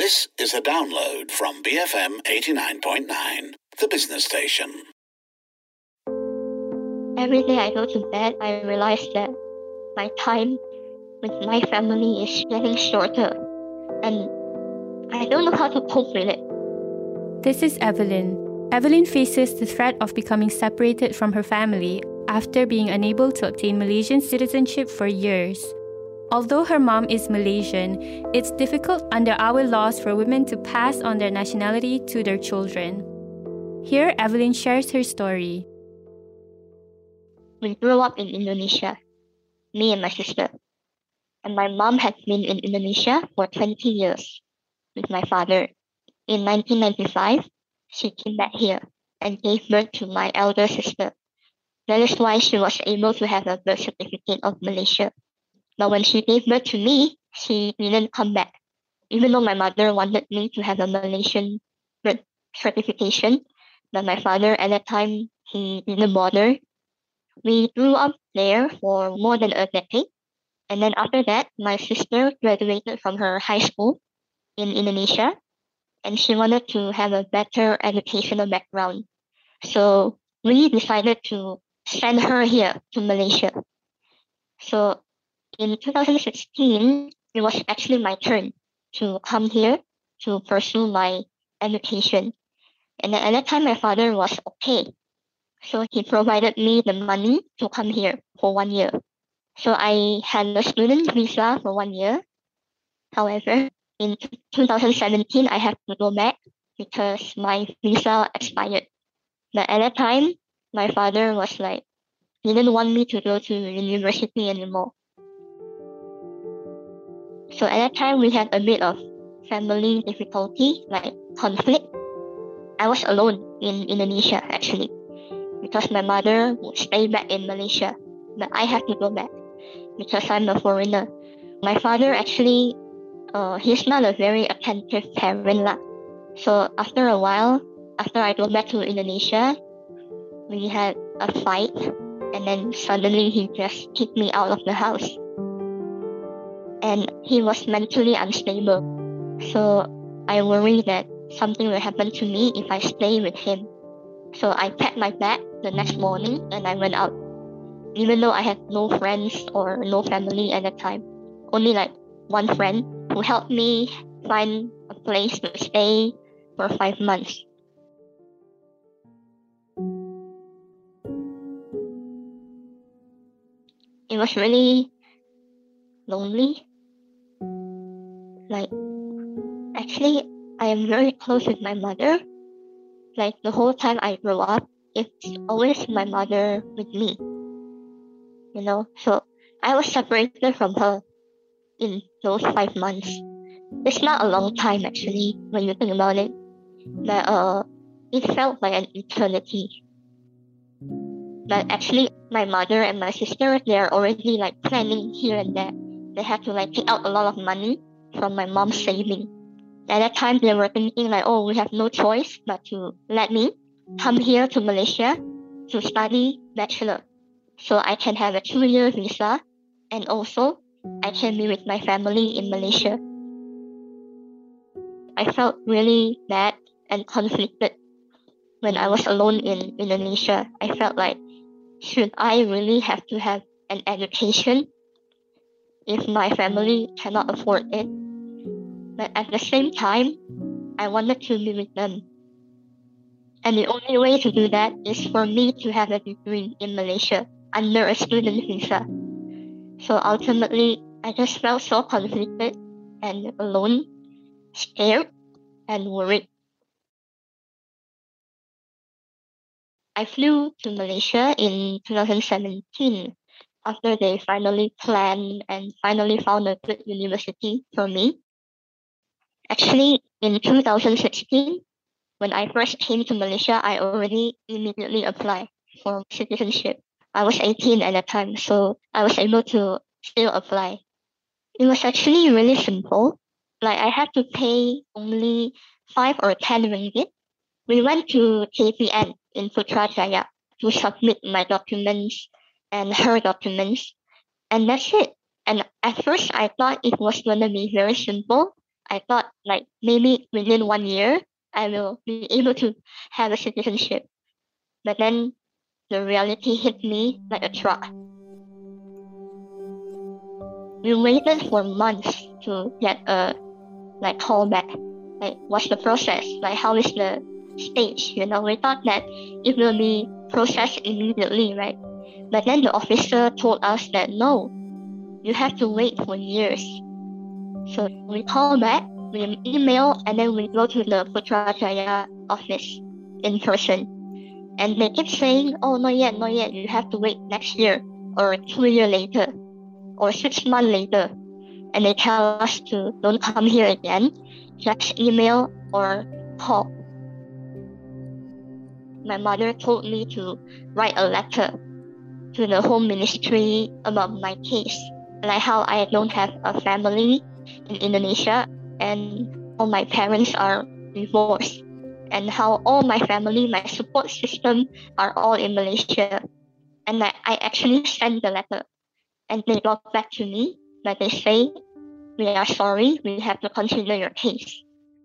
This is a download from BFM 89.9, the business station. Every day I go to bed, I realize that my time with my family is getting shorter, and I don't know how to cope with it. This is Evelyn. Evelyn faces the threat of becoming separated from her family after being unable to obtain Malaysian citizenship for years. Although her mom is Malaysian, it's difficult under our laws for women to pass on their nationality to their children. Here, Evelyn shares her story. We grew up in Indonesia, me and my sister. And my mom had been in Indonesia for 20 years with my father. In 1995, she came back here and gave birth to my elder sister. That is why she was able to have a birth certificate of Malaysia. But when she gave birth to me, she didn't come back. Even though my mother wanted me to have a Malaysian birth certification, but my father at that time, he didn't bother. We grew up there for more than a decade. And then after that, my sister graduated from her high school in Indonesia, and she wanted to have a better educational background. So we decided to send her here to Malaysia. So in 2016, it was actually my turn to come here to pursue my education. And at that time, my father was okay. So he provided me the money to come here for 1 year. So I had a student visa for 1 year. However, in 2017, I had to go back because my visa expired. But at that time, my father was like, he didn't want me to go to university anymore. So at that time, we had a bit of family difficulty, like conflict. I was alone in Indonesia, actually, because my mother would stay back in Malaysia, but I had to go back because I'm a foreigner. My father actually, he's not a very attentive parent lah. So after a while, after I go back to Indonesia, we had a fight, and then suddenly he just kicked me out of the house. And he was mentally unstable. So I worry that something will happen to me if I stay with him. So I packed my bag the next morning and I went out. Even though I had no friends or no family at that time, only like one friend who helped me find a place to stay for 5 months. It was really lonely. Like, actually, I am very close with my mother. Like, the whole time I grew up, it's always my mother with me. You know, so I was separated from her in those 5 months. It's not a long time actually when you think about it, but it felt like an eternity. But actually, my mother and my sister, they're already like planning here and there. They had to like take out a lot of money from my mom's saving. At that time, they were thinking like, oh, we have no choice but to let me come here to Malaysia to study bachelor. So I can have a 2-year visa, and also I can be with my family in Malaysia. I felt really bad and conflicted when I was alone in Indonesia. I felt like, should I really have to have an education if my family cannot afford it? But at the same time, I wanted to be with them. And the only way to do that is for me to have a degree in Malaysia under a student visa. So ultimately, I just felt so conflicted and alone, scared, and worried. I flew to Malaysia in 2017 after they finally planned and finally found a good university for me. Actually, in 2016, when I first came to Malaysia, I already immediately applied for citizenship. I was 18 at that time, so I was able to still apply. It was actually really simple. Like I had to pay only 5 or 10 ringgit. We went to KPN in Putrajaya to submit my documents and her documents, and that's it. And at first I thought it was going to be very simple, I thought like maybe within 1 year I will be able to have a citizenship. But then the reality hit me like a truck. We waited for months to get a call back. Like, what's the process? Like, how is the stage? We thought that it will be processed immediately, right? But then the officer told us that no, you have to wait for years. So we call back, we email, and then we go to the Putrajaya office in person. And they keep saying, oh, not yet, you have to wait next year, or 2 years later, or 6 months later. And they tell us to don't come here again, just email or call. My mother told me to write a letter to the Home Ministry about my case, like how I don't have a family in Indonesia and all my parents are divorced, and how all my family, my support system are all in Malaysia. And I actually sent the letter, and they got back to me, but they say, we are sorry, we have to consider your case.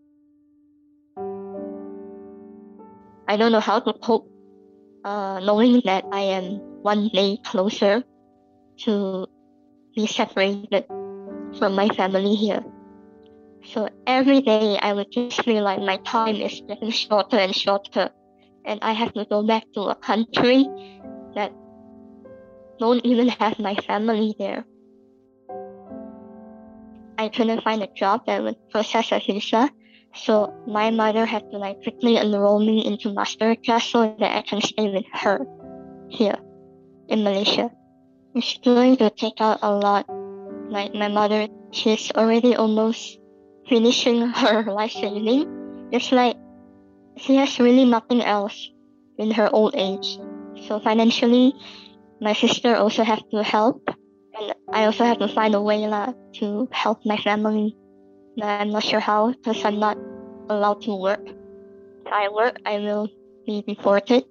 I don't know how to cope, knowing that I am one day closer to be separated from my family here. So every day I would just feel like my time is getting shorter and shorter, and I have to go back to a country that don't even have my family there. I couldn't find a job that would process a visa, so my mother had to quickly enroll me into master class so that I can stay with her here in Malaysia. It's going to take out a lot. Like my mother, she's already almost finishing her life saving. It's like she has really nothing else in her old age. So financially, my sister also has to help. And I also have to find a way to help my family. I'm not sure how, because I'm not allowed to work. If I work, I will be deported.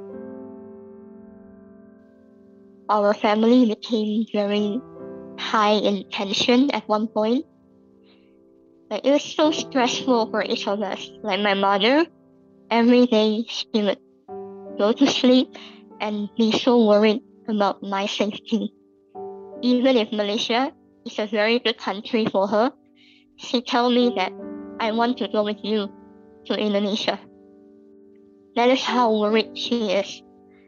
Our family became very high in tension at one point. It was so stressful for each of us. Like my mother, every day she would go to sleep and be so worried about my safety. Even if Malaysia is a very good country for her, she told me that I want to go with you to Indonesia. That is how worried she is.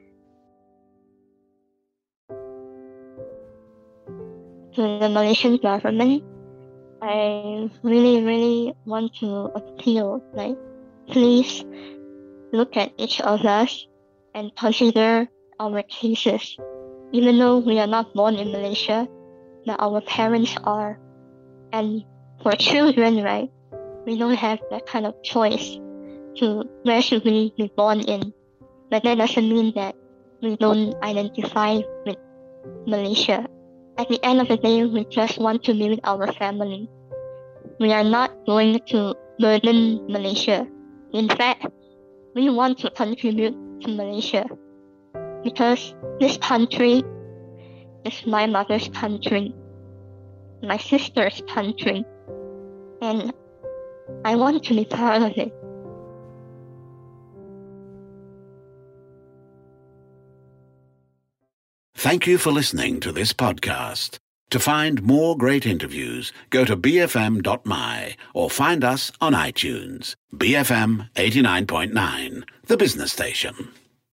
To the Malaysian government, I really want to appeal, please look at each of us and consider our cases. Even though we are not born in Malaysia, but our parents are. And for children, right, we don't have that kind of choice to where should we be born in. But that doesn't mean that we don't identify with Malaysia. At the end of the day, we just want to be with our family. We are not going to burden Malaysia. In fact, we want to contribute to Malaysia because this country is my mother's country, my sister's country, and I want to be part of it. Thank you for listening to this podcast. To find more great interviews, go to bfm.my or find us on iTunes. BFM 89.9, the business station.